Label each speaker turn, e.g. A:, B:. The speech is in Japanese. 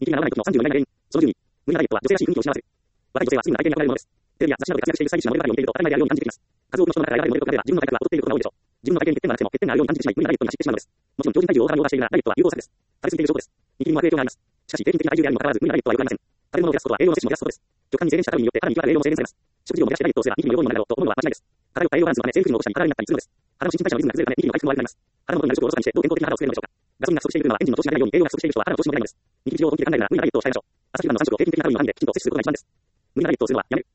A: 人気がならない時の34倍が原因。その10に、無理なダイエットは女性らしい雰囲気を失わせる。若い女性はすぐに体型に憧れるものです。テレビや雑誌などで活躍しているスタイリッシュなモデルばかりを見ていると当たり前であるように感じてきます。数多くの人の中で選ばれるモデルと比べれば自分の体格が劣っていることが多いでしょう。自分の体型に欠点がなくても欠点があるように感じてしまい無理なダイエットに走ってしまうのです。もちろん標準体重を大幅にオーバーしているならダイエットは有効策です。食べ過ぎている証拠です。人気にも悪影響があります。しかし平均的な体重であるにもかかわらず無理なダイエットは良くありません。食べ物を減らすことは栄養の摂取も減らすことです。極端に制限したカロリーによってさらにいくらか栄養も制限されます。食事量を減らしてダイエットをすれば一気に量にもなるだろうと思うのは間違いです。偏った栄養バランスのため生理不尽を起こしたり体になったりするのです。体の新陳代謝のリズムが崩れるため一気に回復も悪くなります。肌元になる食をおろそかにしてどう健康的な肌を作れるのでしょうか。ガソリンが不足している車はエンジンの調子が出ないように栄養が不足している人は肌の調子も出ないのです。人気事情を本気で考えるなら無理なダイエットを控えましょう。朝昼晩の3食を平均的なカロリーの範囲できちんと摂取することが一番です。無理なダイエットをするのはやめる。